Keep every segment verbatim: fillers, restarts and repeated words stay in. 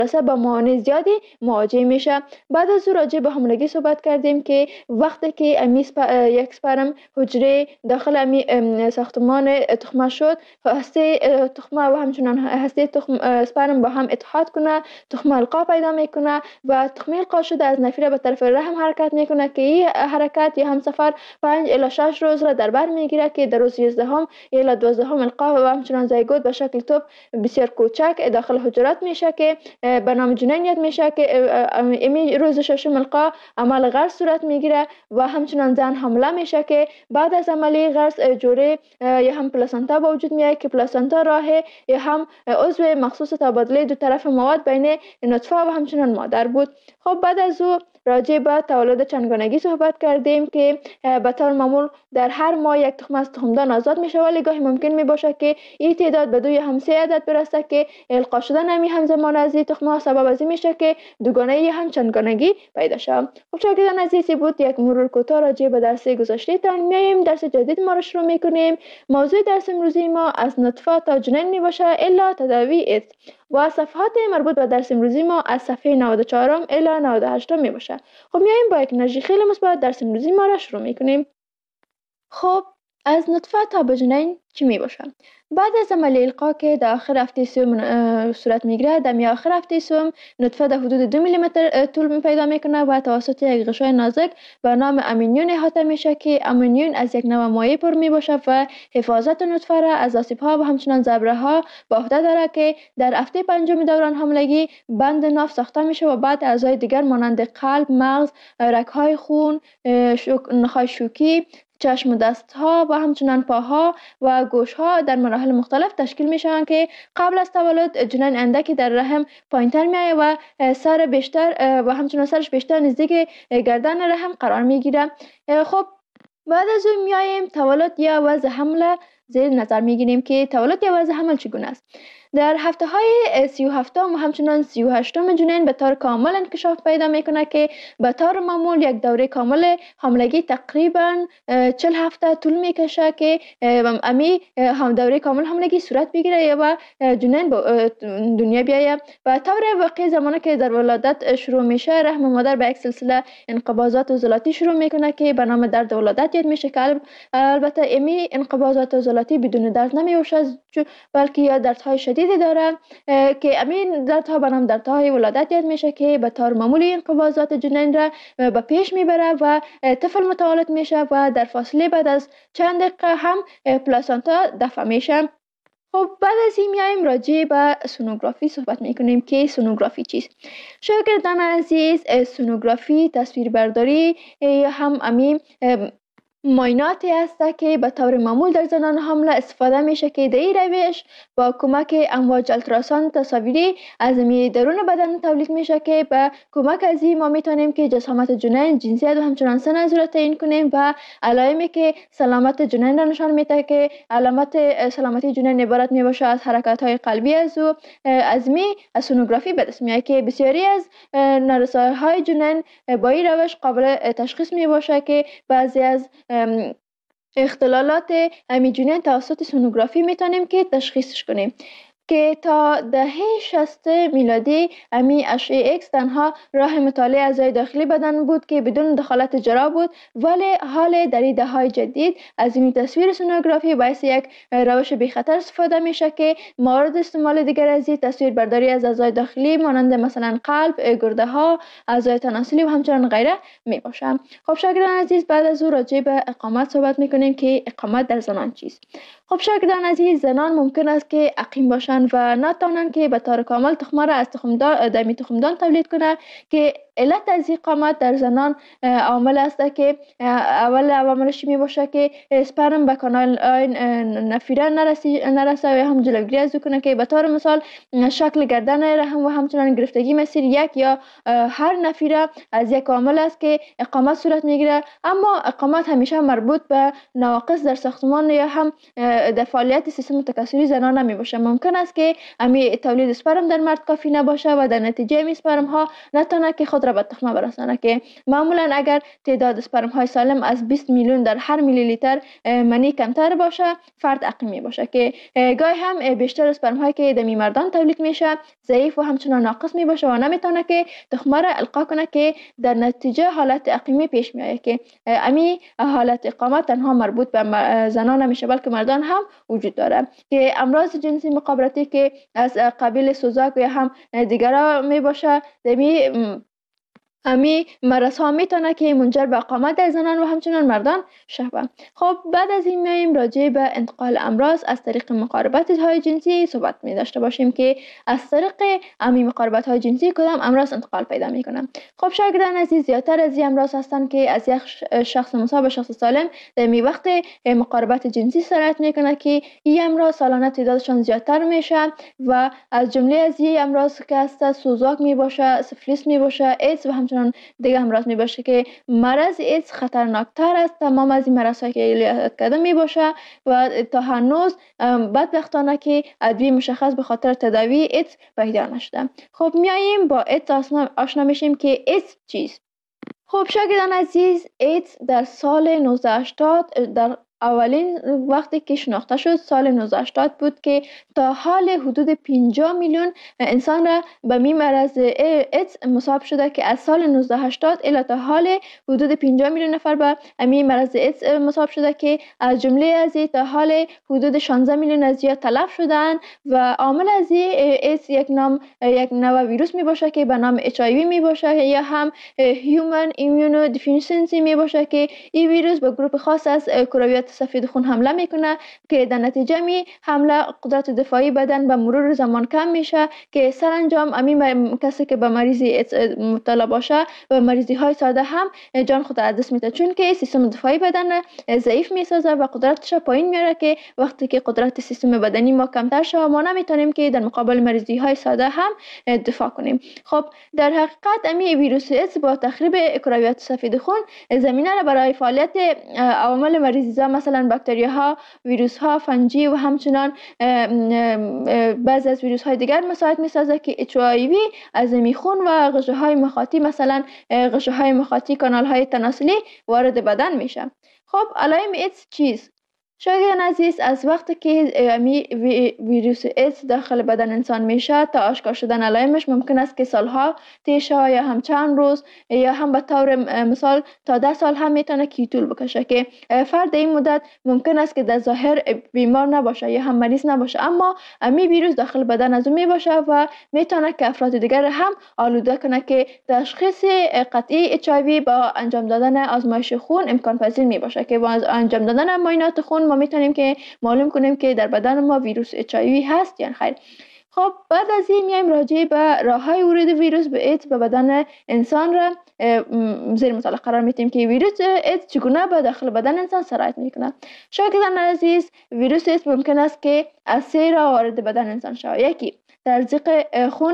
رسه با موانع زیادی مواجه میشه. بعد از او راجع به حاملگی صحبت کردیم که وقتی که امی سپ... یک سپرم حجره داخل امی ساختمان تخمه شد، هسته تخمه و همچنان هسته تخم سپرم با هم اتحاد کنه، تخمه القا پیدا میکنه و تخمه القا شده از نفیره به طرف رحم حرکت میکنه که این حرکت یا هم سفر پنج الی شش روز را در بر میگیره که در روز یازدهم الی دوازدهم القا و همچنان زایگوت به شکل توپ بسیار کوچک داخل حجرات میشه که به نام جنین یاد میشه که امی روز ششم القا عمل غرس صورت میگیره و همچنان زن حامله میشه که بعد از عملی غرس جوره یا هم پلاسنتا به وجود میاد که پلاسنتا راه یا هم عضو مخصوص تبادله دو طرف مواد بین نطفه و همچنان مادر بود. خب بعد از او راجع به تولد چندگانگی صحبت کردیم که به طور معمول در هر ماه یک تخم از تخمدان آزاد میشه، ولی گاهی ممکن می باشه که این تعداد به دو یا هم سه عدد برسه که القا شدن امی همزمان از این تخم ها سبب از این میشه که دوگانه یا هم چندگانگی پیدا شود. خب شاگردان عزیزی بود یک مرور کوتاه راجع به درس گذشته تان. میایم درس جدید ما را شروع میکنیم. موضوع درس امروزی ما از نطفه تا جنین می باشه الا تداوی است و صفحات مربوط به درس امروزی ما از صفحه نود و چهار الی نود و هشت می باشه. خب میایم با یک انرژی خیلی مثبت درس امروزی ما را شروع میکنیم. خب از نطفه تا به جنین چی می باشه؟ بعد از عمل القا که در آخر هفته سوم صورت میگیره، در می آخر هفته سوم نطفه در حدود دو میلی متر طول می پیدا میکنه و توسط یک غشای نازک به نام امینیون احاطه میشه که امینیون از یک نوع مایع پر می باشه و حفاظت نطفه را از آسیب ها و همچنان ضربه ها به عهده داره که در هفته پنجم دوران حاملگی بند ناف ساخته میشه و بعد اعضای دیگر مانند قلب، مغز، رگ‌های خون، نخاع شوکی، چشم و دست ها و همچنان پاها و گوش ها در مراحل مختلف تشکیل می شوند که قبل از تولد جنین اندکی در رحم پایینتر می آید و سر بیشتر و همچنان سرش بیشتر نزدیک گردن رحم قرار می گیره. خب بعد از اون می آییم تولد یا وضع حمل زیر نظر می گیریم که تولد یا وضع حمل چگونه است. در هفته های سی و هفتم و همچنان سی و هشتم جنین به طور کامل انکشاف پیدا میکنه که به طور معمول یک دوره کامل حاملگی تقریبا چهل هفته طول میکشه که امی هم دوره کامل حاملگی صورت بگیره و جنین به دنیا بیاید. و طور واقعی زمانی که در ولادت شروع میشه، رحم مادر به یک سلسله انقباضات عضلاتی شروع میکنه که به نام درد ولادت یاد میشه که البته امی انقباضات عضلاتی بدون درد نمیوشه، بلکه یا دردهای شدید داره که امین دردها به نام دردهای ولادت یاد میشه که به طور معمولی انقباضات جنین را به پیش میبره و طفل متولد میشه و در فاصله بعد از چند دقیقه هم پلاسنتا دفع میشه. خب بعد از این میایم راجع به سونوگرافی صحبت میکنیم که سونوگرافی چیست. شاگردان عزیز، سونوگرافی تصویربرداری یا هم امین معایناتی است که به طور معمول در زنان حامله استفاده میشه که در این روش با کمک امواج التراساند تصاویری از می درون بدن تولید میشه که به کمک از این ما میتونیم که جسامت جنین، جنسیت و همچنان سن از را تعیین کنیم و علائمی که سلامت جنین را نشان میده که علامت سلامتی جنین عبارت میباشه از حرکات های قلبی از او از می از سونوگرافی به دست میاد که بسیاری از نارسایی های جنین با این روش قابل تشخیص میباشه که بعضی از اختلالات امی جنین توسط سونوگرافی میتونیم که تشخیصش کنیم که تا دهه شصت میلادی امی اشعه ایکس تنها راه مطالعه اعضای داخلی بدن بود که بدون دخالت جراح بود، ولی حال در این دهه‌های جدید از این تصویر سونوگرافی باعث یک روش بی خطر استفاده میشه که مورد استعمال دیگر از این تصویر برداری از اعضای داخلی مانند مثلا قلب، گرده ها، اعضای تناسلی و همچنان غیره می باشه. خب شاگردان عزیز، بعد از او راجع به اقامت صحبت میکنیم که اقامت در زنان چیست. خب شاگردان عزیز، زنان ممکن است که عقیم باشند و نتوانند که به طور کامل تخمه را از تخمدان دمی تخمدان تولید کنند که علت از اقامت در زنان عامل است که اول عواملش می باشه که اسپرم به کانال نفیره نرسه و هم جلوگیری از کنه که به طور مثال شکل گردن رحم و همچنان گرفتگی مسیر یک یا هر نفیره از یک عامل است که اقامت صورت میگیره. اما اقامت همیشه مربوط به نواقص در ساختمان یا هم در فعالیت سیستم تکثری زنانه می باشه. ممکن است که امی تولید اسپرم در مرد کافی نباشه و در نتیجه امی اسپرم ها نتونه که خود را به تخمه برسانه، که معمولا اگر تعداد اسپرم های سالم از بیست میلیون در هر میلی لیتر منی کمتر باشه فرد عقیمی باشه، که گاهی هم بیشتر اسپرم هایی که در مردان تولید میشه ضعیف و همچنان ناقص می باشه و نمیتونه که تخمه را القا کنه، که در نتیجه حالت عقیمی پیش میآید که امی حالت اقامت تنها مربوط به زنان نمیشه بلکه مردان هم وجود داره، که امراض جنسی مخابراتی که از قبیل سوزاک یا هم دیگرها می باشه دمی امی مرض ها میتونه که منجر به اقامت در زنان و همچنان مردان شود. خب بعد از این میایم راجع به انتقال امراض از طریق مقاربت های جنسی صحبت می داشته باشیم، که از طریق امی مقاربت های جنسی کدام امراض انتقال پیدا میکنه. خب شاگردان عزیز، زیادتر از این امراض هستند که از یک شخص مصاب به شخص سالم در می وقت مقاربت جنسی سرایت میکنه، که این امراض سالانه تعدادشان زیادتر میشه و از جمله از این امراض که هست سوزاک می باشه، سفلیس می باشه، ایدز و همچنان دیگه امراض می باشه، که مرض ایدز خطرناکتر است تمام از این مرض هایی که یاد کرده می باشه و تا هنوز بدبختانه که ادویه مشخص به خاطر تداوی ایدز پیدا نشده. خب میاییم با ایدز آشنا میشیم که ایدز چیست. خب شاگردان عزیز، ایدز در سال نوزده هشتاد در اولین وقتی که شناخته شد سال نوزده هشتاد بود که تا حال حدود پنجاه میلیون انسان را به می مرض ایدز مصاب شده، که از سال نوزده هشتاد الی تا حال حدود پنجاه میلیون نفر به می مرض ایدز مصاب شده، که از جمله از تا حال حدود شانزده میلیون از یا تلف شدن و عامل از ایدز یک نام یک نوع ویروس می باشه که به نام اچ آی وی می باشه یا هم هیومن ایمیونو دیفیشنسی می باشه، که این ویروس به گروه خاص از کرویات سفید خون حمله میکنه، که در نتیجه می حمله قدرت دفاعی بدن به مرور زمان کم میشه، که سرانجام امی کسی که به مریضی مبتلا باشه و مریضی های ساده هم جان خود از دست میده، چون که سیستم دفاعی بدن ضعیف میسازه و قدرتش پایین میاره، که وقتی که قدرت سیستم بدنی ما کمتر شه ما نمیتونیم که در مقابل مریضی های ساده هم دفاع کنیم. خب در حقیقت امی ویروس ایدز با تخریب کرویات سفید خون زمینه را برای فعالیت عوامل مریضی مثلا باکتری ها، ویروس ها، فنجی و همچنان بعضی از ویروس های دیگر مساعد می سازه که اچ آی وی از می خون و غشه های مخاطی مثلا غشه های مخاطی کانال های تناسلی وارد بدن میشه. خب علائم ایدز چیست؟ شاگردان عزیز، از وقتی که امی ویروس ایدز داخل بدن انسان میشه تا آشکار شدن علائمش ممکن است که سالها طی شه یا هم چند روز یا هم به طور مثال تا ده سال هم میتونه که طول بکشه، که فرد این مدت ممکن است که در ظاهر بیمار نباشه یا هم مریض نباشه اما امی ویروس داخل بدن از اون میباشه و میتونه که افراد دیگر هم آلوده کنه، که تشخیص قطعی اچ آی وی با انجام دادن آزمایش خون امکان پذیر میباشه، که با انجام دادن معاینات خون ما میتونیم که معلوم کنیم که در بدن ما ویروس اچ آی وی هست یا خیر. خب بعد از این میایم راجع به راههای ورود ویروس به ایدز به بدن انسان را زیر مطالعه قرار میدیم که ویروس ایدز چگونه به داخل بدن انسان سرایت میکنه. شاگردان عزیز، ویروس ایدز ممکن است که از سه راه وارد بدن انسان شود. یکی تزریق خون،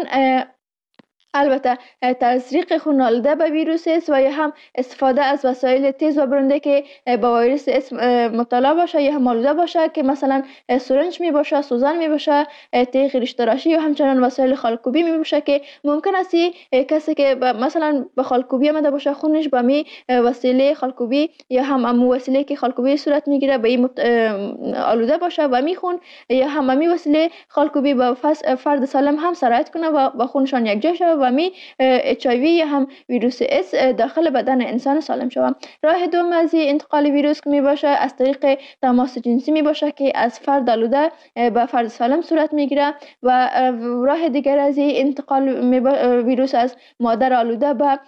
البته تزریق خون آلوده به ویروس ایدز و یا هم استفاده از وسایل تیز و برنده که با ویروس ایدز مبتلا باشه یا هم آلوده باشه، که مثلا سرنج می باشه، سوزن می باشه، تیغ ریش تراشی و همچنان وسایل خالکوبی می باشه، که ممکن است کسی که مثلا به خالکوبی آمده باشه خونش با می وسیله خالکوبی یا هم امو وسیله که خالکوبی صورت میگیره به این آلوده باشه و می خون یا هم می وسیله خالکوبی با فرد سالم هم سرایت کنه و با خونشان یک جا شود و می اچ آی وی یا هم ویروس ایدز داخل بدن انسان سالم شود. راه دوم از انتقال ویروس که می باشه از طریق تماس جنسی می باشه، که از فرد آلوده به فرد سالم صورت میگیره، و راه دیگر از انتقال ویروس از مادر آلوده به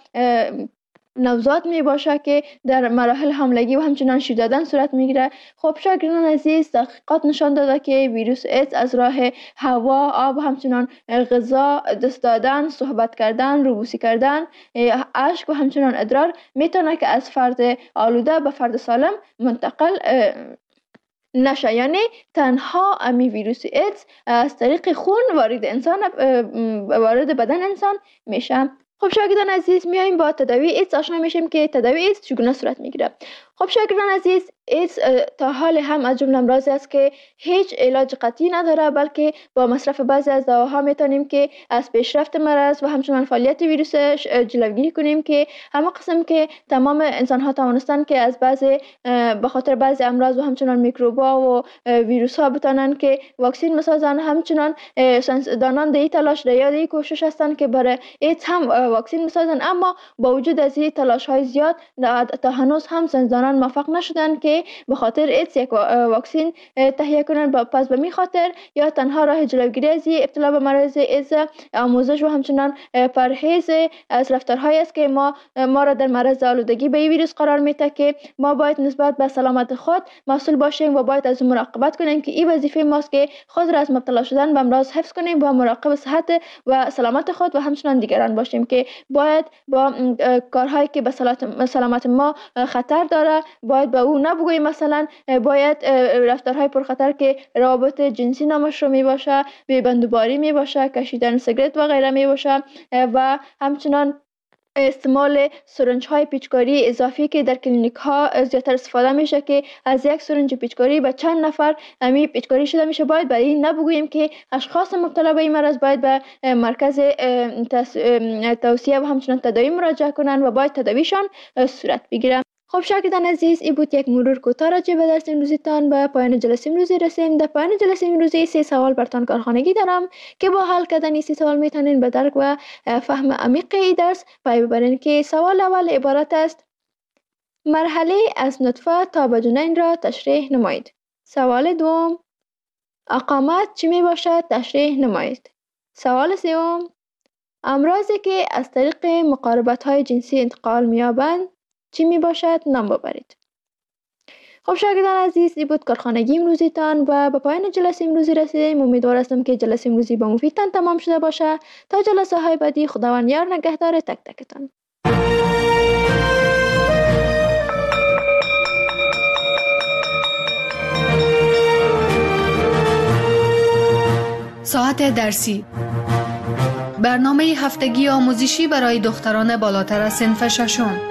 نوزاد می باشه که در مراحل حاملگی و همچنان شیر دادن صورت میگیره. خب شاگردان عزیز، تحقیقات نشان داده که ویروس ایدز از راه هوا، آب و همچنان غذا، دست دادن، صحبت کردن، روبوسی کردن، اشک و همچنان ادرار میتونه که از فرد آلوده به فرد سالم منتقل نشه، یعنی تنها امی ویروس ایدز از طریق خون وارد انسان وارد بدن انسان میشه. خب شاگردان عزیز، میایم با تداوی ایدز آشنا میشیم که تداوی ایدز چگونه صورت میگیره. خب شاگردان عزیز، ایدز تا حال هم از جمله امراضی است که هیچ علاج قطعی نداره، بلکه با مصرف بعضی از دواها میتونیم که از پیشرفت مرض و همچنان فعالیت ویروسش جلوگیری کنیم که همه قسم که تمام انسان ها توانستن که از بعضی به خاطر بعضی امراض و همچنان میکروبا و ویروس ها بتونن که واکسین مسازن. همچنان ساینسدانان دی تلاش دی دی کوشش هستن که برای ایدز هم واکسین مسازن، اما با وجود از این تلاش های زیاد تا هنوز هم ساینسدانان موفق نشدن که به خاطر ایدز یک واکسین تهیه کنن. پس به می خاطر یا تنها راه جلوگیری از ابتلا به مرض ایدز آموزش و همچنان پرهیز از رفتارهایی است که ما ما را در معرض آلودگی به این ویروس قرار میده که ما باید نسبت به سلامت خود مسئول باشیم و باید از مراقبت کنیم که این وظیفه ماست که خود را از مبتلا شدن به امراض حفظ کنیم و مراقب صحت و سلامت خود و همچنان دیگران باشیم که باید با کارهایی که به سلامت ما خطر داره باید به او نبگوییم. مثلا باید رفتارهای پرخطر که روابط جنسی نامشروع می باشه، بیبندوباری می باشه، کشیدن سیگرت و غیره می باشه و همچنان استعمال سرنج های پیچکاری اضافی که در کلینیک ها زیادتر استفاده میشه که از یک سرنج پیچکاری به چند نفر امی پیچکاری شده میشه. باید برای این نبگوییم که اشخاص مبتلا به این مرض باید به مرکز توصیه و همچنان تداوی مراجعه کنند و باید تداویشان صورت بگیره. خب شاگردان عزیز، این بود یک مرور کوتاه راجع به درس امروزیتان. به پایان جلسه امروزی رسیم. در پایان جلسه امروزی سه سوال برتان کارخانگی دارم که با حل کردن این سه سوال میتونین به درک و فهم عمیق این درس پی ببرین که سوال اول عبارت است: مرحله از نطفه تا به جنین را تشریح نمایید. سوال دوم: اقامت چی می باشد؟ تشریح نمایید. سوال سوم: امراضی که از طریق مقاربت های جنسی انتقال می‌یابند چی می باشد؟ نام ببرید. خب شاگردان عزیز، این بود کارخانگی امروزیتان و به پایان جلسه امروزی رسیدیم. امیدوار هستم که جلسه امروزی با مفیدتان تمام شده باشه. تا جلسه های بعدی، خداوند یار نگهدار تک تکتان. ساعت درسی، برنامه هفتگی آموزشی برای دختران بالاتر از صنف ششم.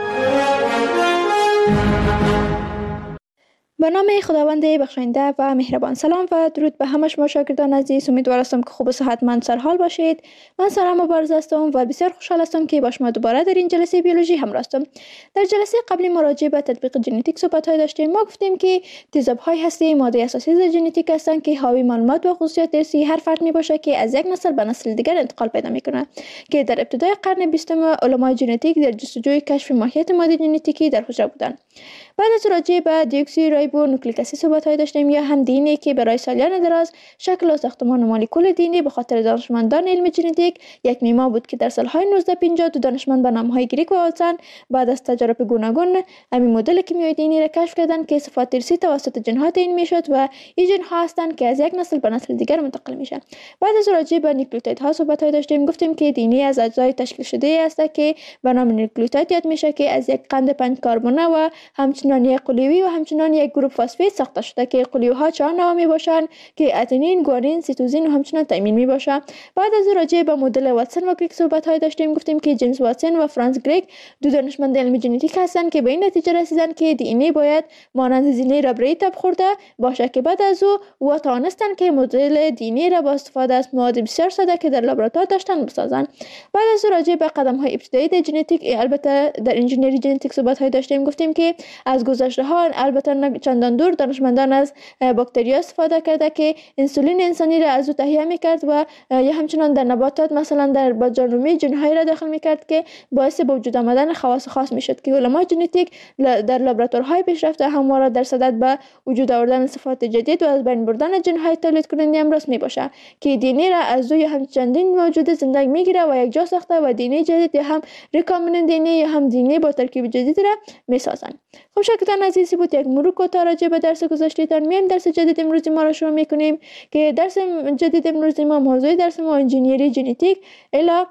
به نام خداوند بخشاینده و مهربان. سلام و درود به همه شما شاگردان عزیز. امیدوار هستم که خوب و صحتمند سرحال باشید. من سارا مبارز هستم و بسیار خوشحال هستم که با شما دوباره در این جلسه بیولوژی همراه هستم. در جلسه قبلی ما راجع به تطبیق ژنتیک صحبت‌های داشتیم. ما گفتیم که تیزاب‌های هستی ماده اساسی ژنتیک هستند که حاوی معلومات و خصوصیات ارثی هر فرد میباشه که از یک نسل به نسل دیگر انتقال پیدا میکنه که در ابتدای قرن بیستم علمای ژنتیک در جستجوی کشف ماهیت ماده ژنتیکی در حجره بودند. بعد از راجع به دیوکسی رایبو نوکلیک اسید صحبت‌های داشتیم یا هم دی ان ای که برای سالیان دراز شکل و ساختمان مولکول دی ان ای به خاطر دانشمندان علم ژنتیک یک معما بود که در سال‌های نوزده پنجاه دو دانشمند به نام‌های گریک و والسن بعد از تجارب گوناگون همین مدل کیمیایی دی ان ای را کشف کردند که صفات ارثی توسط ژن‌ها تعیین می‌شد و این ژن‌ها هستند که از یک نسل به نسل دیگر منتقل میشن. بعد از راجع به نیوکلیوتیدها صحبت‌های داشتیم. گفتیم که دی ان ای از اجزای تشکیل شده است که به نام نیوکلیوتید یاد میشه که از یک قند پنج کربونه و همچنان یک قلوی و همچنان یک گروپ فسفید ساخته شده که قلوها چهار نوع می باشند که اتنین، گوارین، سیتوزین و همچنان تایمین می باشه. بعد از راجع به مدل واتسون و کریک صحبت های داشتیم. گفتیم که جیمز واتسون و فرانس کریک دو دانشمند علم ژنتیک هستند که به این نتیجه رسیدند که دی ان ای باید مانند زینه ربری تب خورده باشه که بعد از او و توانستند که مدل دی ان ای را با استفاده از مواد بسیار ساده که در لابراتوار داشتن بسازند. بعد از راجع به قدم های ابتدایی در ژنتیک البته در انجینری ژنتیک صحبت های داشتیم. گفتیم که از گذشته ها البته نه چندان دور دانشمندان از باکتریا استفاده کرده که انسولین انسانی را از او تهیه میکرد و یا همچنان در نباتات مثلا در باجانرومی ژن‌هایی را داخل میکرد که باعث به وجود آمدن خواص خاص میشد که علمای ژنتیک در لابراتوارهای پیشرفته همواره در صدد به وجود آوردن صفات جدید و از بین بردن ژن‌های تولید کننده امراض میباشه که دی ان ای را از او یا هم چندین موجود زنده میگیره و یک جا ساخته و دی ان ای جدید یا هم ریکامبیننت دی ان ای یا هم دی ان ای با ترکیب جدید را میسازن. خب شاگردان عزیزی بود یک مرور کوتاه راجع به درس گذشته‌تان. میایم درس جدید امروزی ما را شروع میکنیم که درس جدید امروزی ما موضوع درس ما انجینیری ژنتیک الی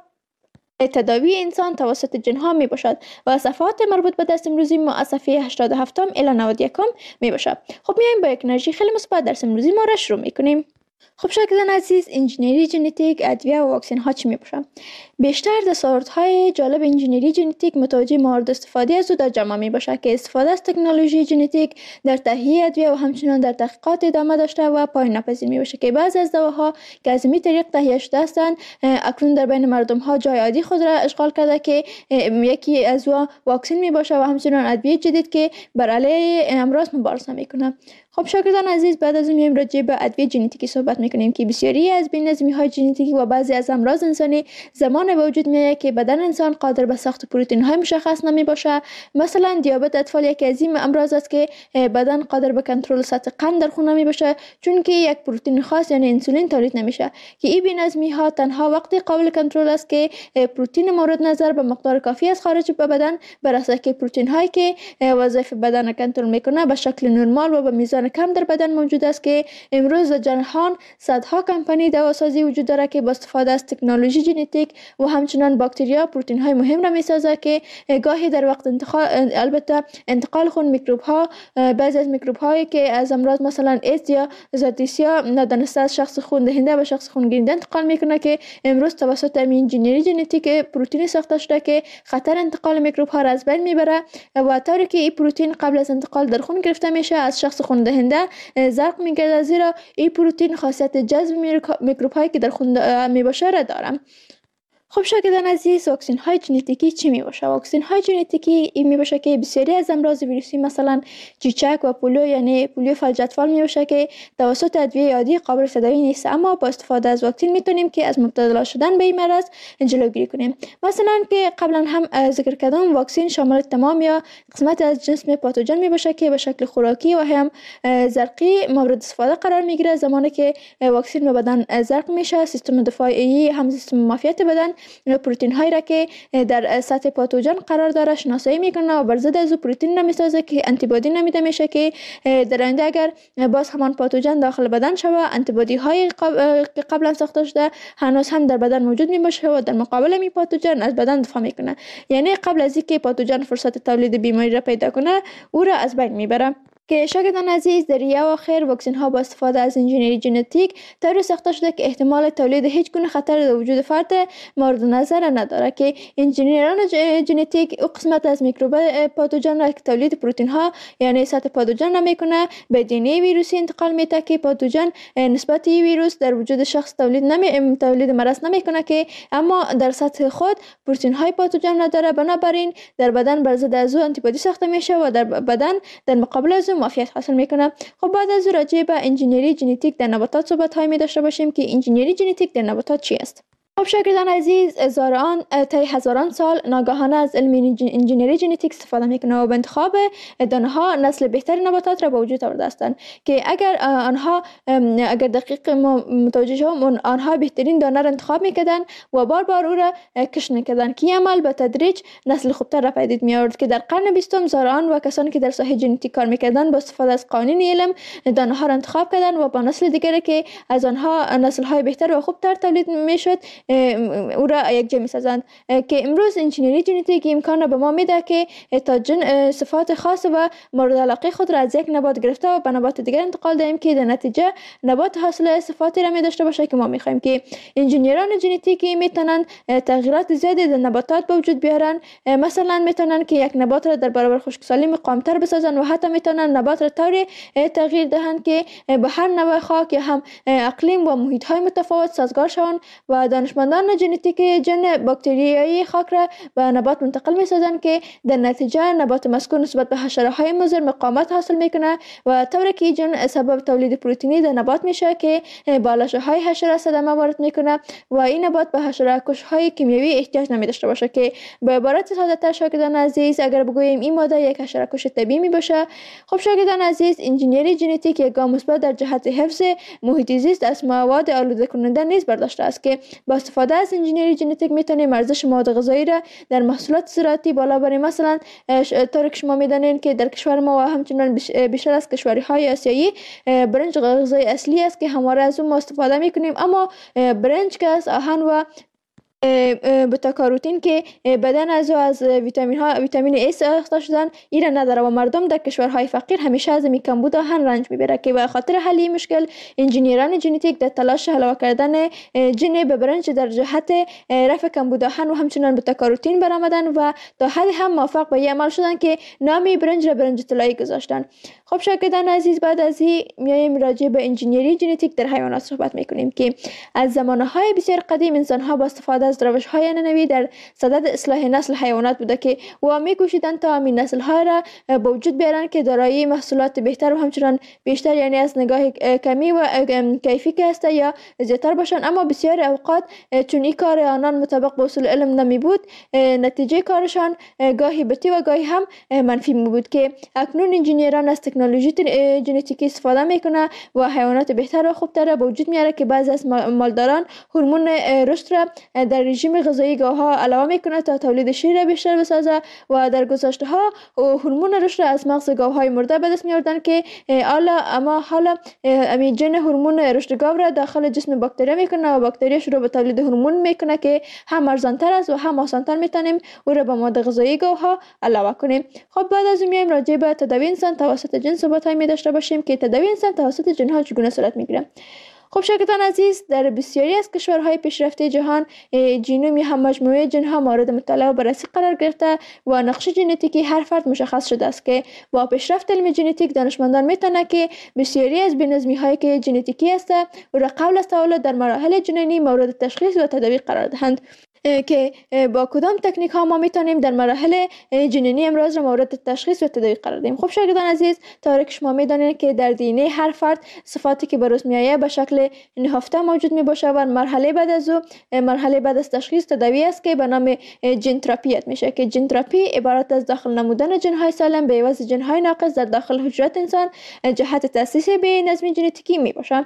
تداوی انسان توسط ژن‌ها می باشد و صفحات مربوط به درس امروزی ما از صفحه هشتاد و هفت الی نود و یک می باشد. خب میایم با یک انرژی خیلی مثبت درس امروزی ما را شروع میکنیم. خب شاگردان عزیز، انجینری ژنتیک، ادویه و واکسن ها چی می باشند؟ بیشتر دستاوردهای جالب انجینری ژنتیک متوجه موارد استفاده از او در جامعه می باشد که استفاده از تکنولوژی ژنتیک در تهیه ادویه و همچنین در تحقیقات ادامه داشته و پایان ناپذیر می باشد که بعضی از دواها که از این طریق تهیه شده هستند اکنون در بین مردم ها جای عادی خود را اشغال کرده که یکی از او واکسن می باشد و همچنین ادویه جدید که بر علیه امراض مبارزه می کنه. خب شاگردان عزیز، بعد از این راجع به ادویه ژنتیکی صحبت میکنیم که بسیاری از بی‌نظمی های ژنتیکی و بعضی از امراض انسانی زمان به وجود میاد که بدن انسان قادر به ساخت پروتئین های مشخص نمی باشه. مثلا دیابت اطفال یکی از این امراض است که بدن قادر به کنترل سطح قند در خون نمی باشه، چون که یک پروتئین خاص یعنی انسولین تولید نمیشه که این بی‌نظمی ها تنها وقتی قابل کنترل است که پروتئین مورد نظر به مقدار کافی از خارج به بدن برسه که پروتئین هایی که وظایف بدن را کنترل میکنه به شکل نرمال و به میزان کم در بدن موجود است که امروز در جهان صدها کمپانی دواسازی وجود داره که با استفاده از تکنولوژی ژنتیک و همچنان باکتریا پروتئین های مهم را میسازه که گاهی در وقت انتقال البته انتقال خون میکروب ها بعضی از میکروب هایی که از امراض مثلا ایدز یا زاتیسیا ندانسته از شخص خون دهنده به شخص خون گیرنده انتقال میکنه که امروز توسط انجینری ژنتیک پروتئین ساخته شده که خطر انتقال میکروب ها را از بین میبره و طوری که این پروتئین قبل از انتقال در خون گرفته میشه از شخص خون دهنده زرق میگردد، زیرا این پروتئین خاصیت جذب میکروب هایی که در خون می باشه را دارم. خب شاگردان عزیز، واکسن های ژنتیکی چی می باشه؟ واکسن های ژنتیکی این می باشه که بسیاری از امراض ویروسی مثلا چیچک و پولیو یعنی پولیو فلج اطفال می باشه که توسط ادویه عادی قابل تداوی نیست، اما با استفاده از واکسن میتونیم که از مبتلا شدن به این مرض جلوگیری کنیم. مثلا که قبلا هم ذکر کردم واکسن شامل تمام یا قسمت از جسم پاتوژن می باشه که به شکل خوراکی و هم زرقی مورد استفاده قرار می گیره. زمانی که واکسن به بدن زرق میشه، سیستم دفاعی هم سیستم معافیت بدن پروتئین هایی را که در سطح پاتوژن قرار داره شناسایی میکنه و بر ضد از پروتئین را میسازه که آنتی بادی نامیده میشه که در آینده اگر باز همان پاتوژن داخل بدن شوه آنتی بادی های که قبلا ساخته شده هنوز هم در بدن موجود میباشه و در مقابل می پاتوژن از بدن دفاع میکنه، یعنی قبل از اینکه پاتوژن فرصت تولید بیماری را پیدا کنه او را از بین میبره. که شاگردان عزیز، در ریه و آخر واکسن ها با استفاده از انجینری ژنتیک طوری ساخته شده که احتمال تولید هیچ گونه خطر در وجود فرد مورد نظر نداره که انجینران ژنتیک او قسمت از میکروب پاتوژن را که تولید پروتئین ها یعنی سطح پاتوژن را میکنه به دی ان ای ویروسی انتقال میده که پاتوژن نسبت ویروس در وجود شخص تولید نمی تولید مرض نمیکنه که اما در سطح خود پروتئین های پاتوژن نداره، بنابراین در بدن بر ضد از او آنتی بادی ساخته میشه و در بدن در مقابل از معافیت حاصل میکنه. خب بعد از راجع به انجینری ژنتیک در نباتات صحبت های می داشته باشیم که انجینری ژنتیک در نباتات چی است؟ خب شاگردان عزیز، هزاران تا هزاران سال ناگهانه از علم انجینری ژنتیک استفاده میکنه و به انتخاب دانه ها نسل بهتر نباتات را به وجود آورده هستند که اگر آنها اگر دقیق متوجه شویم آنها بهترین دانه را انتخاب میکردن و بار بار او را کشت میکردن که عمل به تدریج نسل خوبتر را پدید می آورد که در قرن بیستم زارعان و کسانی که در ساحه ژنتیک کار میکردن با استفاده از قوانین علم دانه ها را انتخاب کردن و با نسل دیگری که از آنها نسل های بهتر و خوبتر تولید میشد او را یک جا می‌سازند که امروز انجینری ژنتیک امکان را به ما میده که تا جن صفات خاص و مورد علاقه خود را از یک نبات گرفته و به نبات دیگر انتقال دهیم که در نتیجه نبات حاصل صفاتی را می داشته باشه که ما می‌خوایم. که انجینران ژنتیکی میتونن تغییرات زیادی در نباتات به وجود بیارن، مثلا میتونن که یک نبات را در برابر خشکسالی مقاوم‌تر بسازن و حتی میتونن نبات را طوری تغییر دهند که به هر نوع خاک یا هم اقلیم و محیط‌های متفاوت سازگار شوند و دانشمندان ژنتیک جن باکتریایی خاک را به نبات منتقل می‌سازند که در نتیجه نبات مذکور نسبت به حشره‌های مضر مقاومت حاصل میکنه و طوری که جن سبب تولید پروتئینی در نبات میشه که بالشهای حشره صدمه وارد میکنه و این نبات به حشره کش‌های کیمیایی احتیاج نمی‌داشته باشه. که به عبارت ساده‌تر شاگردان عزیز اگر بگوییم این ماده یک حشره کش طبیعی می باشه. خب شاگردان عزیز، انجینری ژنتیک یک گام مثبت در جهت حفظ محیط زیست از مواد آلوده کننده نیز برداشته است که با استفاده از انجینری ژنتیک میتونیم ارزش مواد غذایی را در محصولات زراعتی بالا بریم. مثلا طور که شما میدانید که در کشور ما و همچنین بیشتر از کشورهای آسیایی برنج غذای اصلی است که همواره از اون ما استفاده میکنیم، اما برنج که از آهن و بتا کاروتین که بدن از از ویتامین ها ویتامین ای ساخته شدن ایره نداره و مردم در کشورهای فقیر همیشه از می کمبود آهن رنج میبره که به خاطر حل این مشکل انجینیران ژنتیک در تلاش علاوه کردن ژن به برنج در جهت رفع کمبود آهن و همچنان بتا کاروتین برآمدن و تا حد هم موافق به این عمل شدن که نام برنج را برنج طلایی گذاشتن. خب شاگردان عزیز، بعد از این میایم راجع به انجینیری ژنتیک در حیوانات صحبت میکنیم که از زمانهای بسیار قدیم انسان ها با استفاده از روش های نوی در صدد اصلاح نسل حیوانات بوده که و می کوشیدند تا همین نسل ها را به وجود بیارن که دارای محصولات بهتر و همچنان بیشتر، یعنی از نگاه کمی و کیفی که هسته یا زیادتر باشن. اما بسیار اوقات چون این کار آنان مطابق با اصول علم نمی بود، نتیجه کارشان گاهی بتی و گاهی هم منفی می بود که اکنون انجینیران از تکنولوژی ژنتیکی استفاده میکنه و حیوانات بهتر و خوبتر به وجود میاره که بعضی از مالداران هورمون رشد را در رژیم غذایی گاه ها علاوه میکنه تا تولید شیر بیشتر بسازه و در گذشته ها هورمون رشد از مغز گاو های مرده به دست میاردن که حالا اما حالا امی ژن هورمون رشد گاو را داخل جسم باکتری میکنه و باکتری شروع به تولید هورمون میکنه که هم ارزانتر است و هم آسانتر میتونیم او را به مواد غذایی گاو ها علاوه کنیم. خب بعد از اون میایم راجع به تداوی انسان توسط جن صحبت های می داشته باشیم که تداوی انسان توسط جن ها چگونه صورت میگیره. خب شاگردان عزیز، در بسیاری از کشورهای پیشرفته جهان ژنوم یا هم مجموعه ژن ها مورد مطالعه و بررسی قرار گرفته و نقش ژنتیکی هر فرد مشخص شده است که با پیشرفت علم ژنتیک دانشمندان میتونه که بسیاری از بی‌نظمی هایی که ژنتیکی است و را قبل از تولد در مراحل جنینی مورد تشخیص و تداوی قرار دهند که با کدام تکنیک ها ما میتونیم در مراحل جنینی امراض را مورد تشخیص و تداوی قرار دهیم. خب شاگردان عزیز، طوری که شما میدانید که در دی ان ای هر فرد صفاتی که بروز میآید به شکل نهفته موجود می باشه و مرحله بعد از او مرحله بعد از تشخیص تداوی است که به نام ژن تراپی میشه که ژن تراپی عبارت از داخل نمودن ژن های سالم به عوض ژن های ناقص در داخل حجرات انسان جهت تاسیس به نظم ژنتیکی می باشه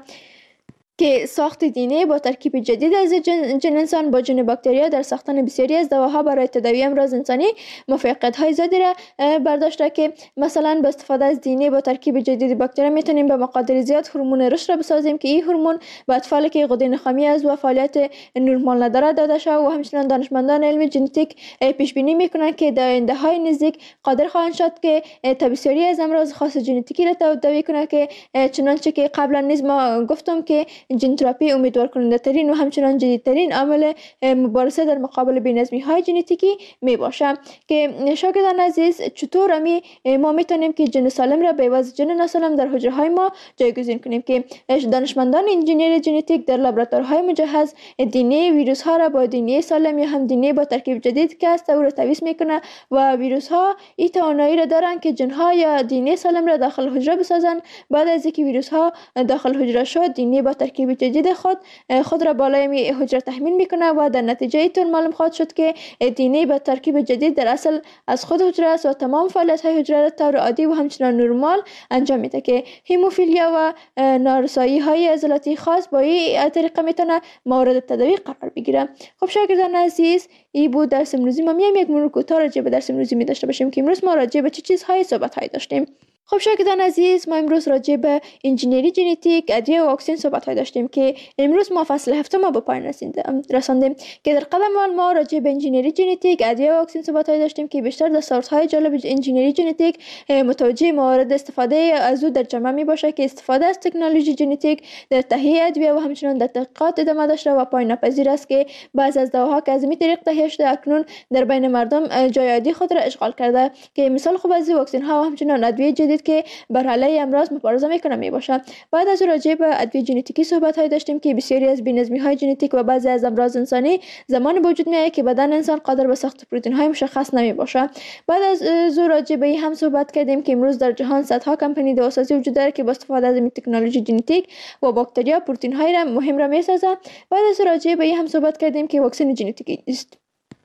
که ساخت دی ان ای با ترکیب جدید از جن, جن انسان با ژن باکتریا در ساختن بسیاری از دواها برای تداوی امراض انسانی موفقیت های زیادی را برداشته که مثلا با استفاده از دی ان ای با ترکیب جدید باکتریا میتونیم به مقادیر زیاد هورمون رشد را بسازیم که این هورمون به اطفالی که غده نخامی از و فعالیت نورمال نداره داده شده و همچنین دانشمندان علم ژنتیک پیش بینی میکنند که در آینده های نزدیک قادر خواهند شد که تا بسیاری از امراض خاص ژنتیکی را تداوی کنند که چنانچه که قبلا نیز ما گفتم که ژن تراپی امیدوار کننده ترین و همچنان جدیدترین عامل مبارزه در مقابل بی‌نظمی های ژنتیکی می باشه. که شاگردان عزیز، چطور امی ما میتونیم که ژن سالم را به عوض ژن ناسالم در حجره های ما جایگزین کنیم که دانشمندان انجینیر ژنتیک در لابراتوارهای مجهز دی ان ای ویروس ها را با دی ان ای سالم یا هم دی ان ای با ترکیب جدید که است او را تمیز میکنه و ویروس ها این توانایی را دارند که ژن ها یا دی ان ای سالم را داخل حجره بسازند. بعد از اینکه ویروس ها داخل حجره شد، دی ان ای با ترکیب جدید خود خود را بالای می حجره تحمیل میکنه و در نتیجه اینطور معلوم خواهد شد که دی ان ای با ترکیب جدید در اصل از خود حجره است و تمام فعالیت های حجره را طور عادی و همچنان نرمال انجام میده که هموفیلیا و نارسایی های عضلاتی خاص با این طریقه میتونه مورد تداوی قرار بگیره. خب شاگردان عزیز، این بود درس امروزی. ما میایم یک مرور کوتاه راجع به درس امروزی می داشته باشیم که امروز ما راجع به چه چیزهای صحبت های داشتیم. خب شاگردان عزیز، ما امروز راجع به انجینری ژنتیک، ادویه و واکسن صحبت های داشتیم که امروز ما فصل هفتم ما به پایان رساندیم که در قدم اول ما راجع به انجینری ژنتیک، ادویه و واکسن صحبت های داشتیم که بیشتر دستاوردهای جالب انجینری ژنتیک متوجه موارد استفاده از او در جامعه می باشه که استفاده از تکنولوژی ژنتیک در تهیه ادویه و همچنین در تحقیقات ادامه داشته و پایان ناپذیر است که بعضی از دواها که از این طریق تهیه شده اکنون در بین مردم جای عادی خود را اشغال کرده که مثال خوب از واکسن ها و همچنین ادویه جدید که بر علیه امراض مبارزه میکنه می باشه. بعد از راجع به ادویه ژنتیکی صحبت های داشتیم که بسیاری از بی‌نظمی های ژنتیک و بعضی از امراض انسانی زمان وجود میاد که بدن انسان قادر به ساخت پروتئین های مشخص نمی باشه. بعد از زو راجع به هم صحبت کردیم که امروز در جهان صدها کمپانی دواسازی وجود داره که با استفاده از تکنولوژی ژنتیک و باکتریا پروتئین های مهم را میسازه. بعد از راجع به هم صحبت کردیم که واکسن ژنتیکی است.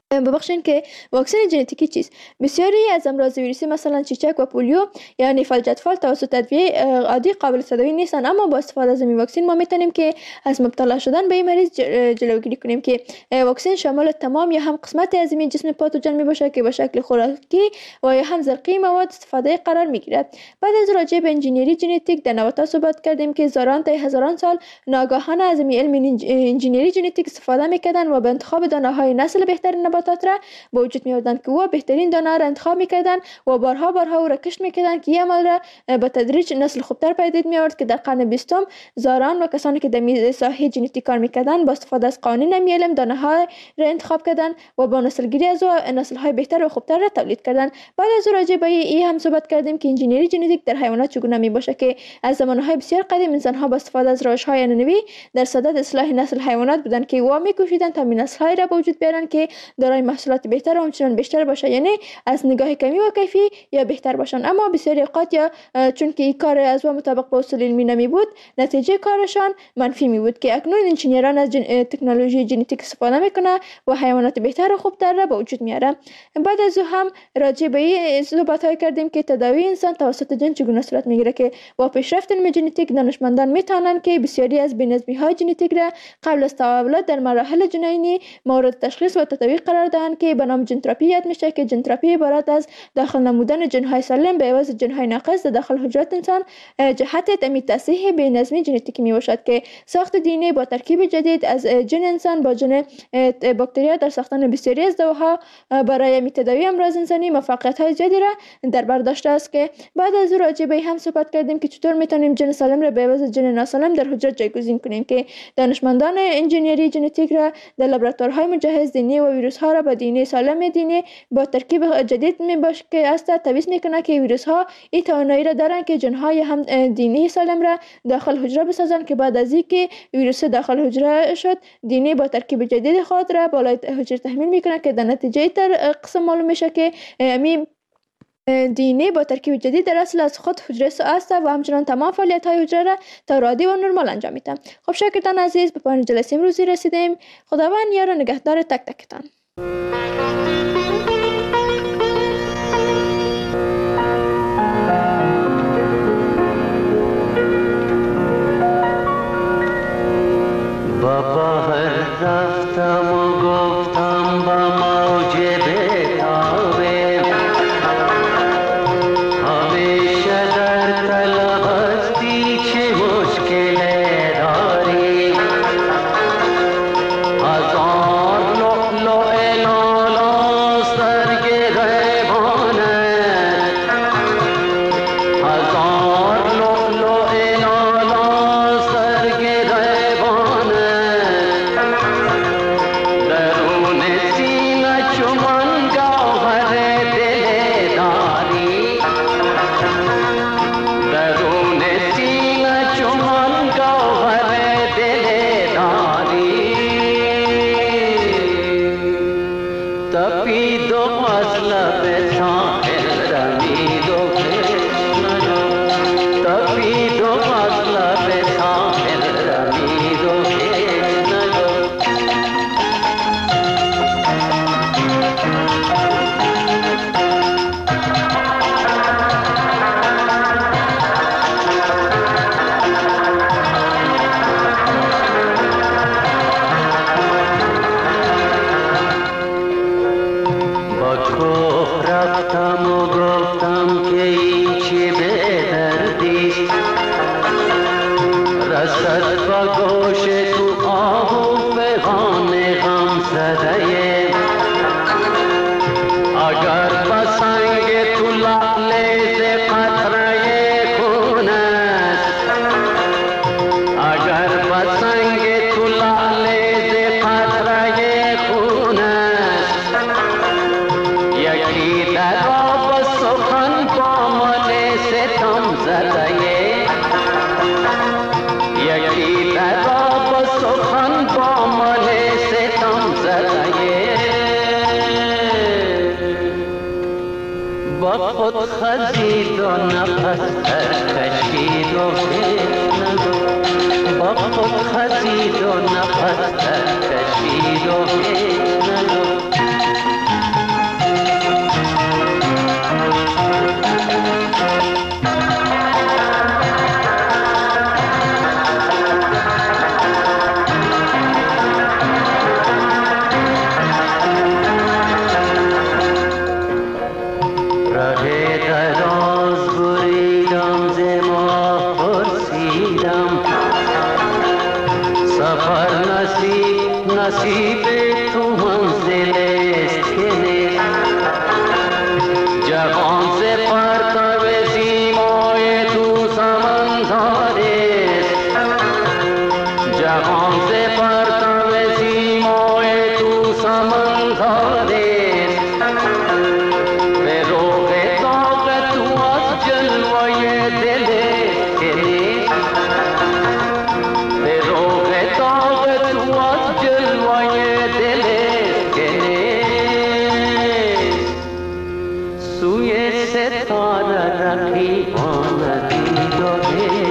ببخشین که واکسن ژنتیکی چیست؟ بسیاری از امراض ویروسی مثلا چیچک و پولیو یعنی فلج اطفال توسط ادویه عادی قابل تداوی نیستند، اما با استفاده از این واکسن ما میتونیم که از مبتلا شدن به این مریض جلوگیری کنیم که واکسن شامل تمام یا هم قسمت از این جسم پاتوژن می باشه که به شکل خوراکی و یا هم زرقی مواد استفاده قرار میگیرد. بعد از راجع به انجینیری ژنتیک در نباتات صحبت کردیم که هزاران تا هزاران سال ناگهانه از این علم انجینیری ژنتیک استفاده میکردن و به انتخاب دانه های نسل بهترین نباتات را به وجود می آوردند که او بهترین دانه را انتخاب میکردن و بارها بارها او را کشت میکردن که این عمل را به تدریج نسل خوبتر پدید می آورد که در قرن بیستم زاران و کسانی که در ساحه ژنتیک کار میکردن با استفاده از قوانین این علم دانه ها را انتخاب کردن و با نسلگیری از او نسل های بهتر و خوبتر را تولید کردن. بعد از راجع به این هم صحبت کردیم که انجینیری ژنتیک در حیوانات چگونه می باشه که از زمانهای بسیار قدیم انسان ها با استفاده از روش های عنعنوی در صدد اصلاح نسل حیوانات بودند که او میکوشیدند تا نسل های را به وجود بیارن که دارای محصولات بهتر و همچنان بیشتر باشه، یعنی از نگاه کمی و کیفی یا بهتر باشن. اما بسیاری اوقات یا چون که این کار از و مطابق با اصول علمی نمی بود نتیجه کارشان منفی می بود که اکنون انجینیران از جن... تکنولوژی ژنتیک استفاده میکنه و حیوانات بهتر و خوبتر را به وجود میاره. بعد از او هم راجع به این صحبت های کردیم که تداوی انسان توسط جن چگونه صورت میگیره که با پیشرفت علم ژنتیک دانشمندان میتونن که بسیاری از بی‌نظمی های ژنتیک را قبل از تولد در مراحل جنینی مورد تشخیص و تداوی قرار دهند که به نام ژن تراپی یاد میشه که ژن تراپی عبارت از داخل نمودن ژن های سالم به عوض ژن های ناقص در داخل حجرات انسان جهت تامین تصحیح بی‌نظمی ژنتیکی می باشد که ساخت دی ان ای با ترکیب جدید از ژن انسان با ژن باکتریا در ساختن بسیاری از دواها برای تداوی امراض انسانی موفقیت های زیادی را در بر داشته است. که بعد از او راجع به هم صحبت کردیم که چطور میتونیم ژن سالم را به عوض ژن ناسالم در حجرات جایگزین کنیم که دانشمندان انجینیری ژنتیک را در لابراتوارهای مجهز دی ان ای و ویروس ها را با دی ان ای سالم دی ان ای با ترکیب جدید می باشه که است تویست میکنه که ویروس ها این توانایی را دارن که ژن های هم دی ان ای سالم را داخل حجره بسازن که بعد از اینکه ویروس داخل حجره شد دی ان ای با ترکیب جدید خود را بالای حجره تحمیل میکنه که در نتیجه در قسم معلوم میشه که می دی ان ای با ترکیب جدید در اصل از خود حجره است و همچنان تمام فعالیت های حجره را طور عادی و نرمال انجام میده. خب شاگردان عزیز به پایان جلسه امروزی رسیدیم. خداوند یار و نگهدار تک تکتان. بابا هر رفتم و گفتم با موج بتابه همیشه در طلب هستی چه مشکل داری هزار لؤلؤ لالا سر گریبانه هزار لؤلؤ لالا سر گریبانه درون سینه چون گوهر دل داری درون سینه چون گوهر دل داری تپید و فصل به ساحل رمید و کشت تپید و فصل به ساحل رمید و کشت با کوه رفتم و گفتم که این چه به دردیست رسد با گوش تو آهو پیغام غم زده اگر با سنگ تو لعلیز قطره خون است اگر با سنگ تو لعلیز قطره خون است یکی در آب سخن با مال ستم زده یکی در آب سخن با مال ستم زده با خود خزید و نفس کشید و هیچ با خود خزید و نفس کشید و هیچ ستاره رقیبان دیداره